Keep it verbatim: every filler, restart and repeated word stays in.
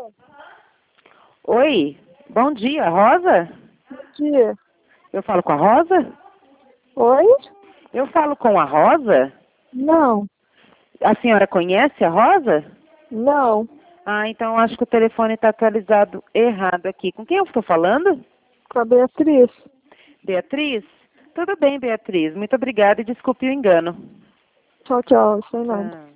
Oi, bom dia, Rosa? Bom dia. Eu falo com a Rosa? Oi? Eu falo com a Rosa? Não, A senhora conhece a Rosa? não. Ah, então acho que o telefone está atualizado errado aqui. Com quem eu estou falando? Com a Beatriz. Beatriz? Tudo bem, Beatriz. Muito obrigada e desculpe o engano. Tchau, tchau. Sem nada. Tchau.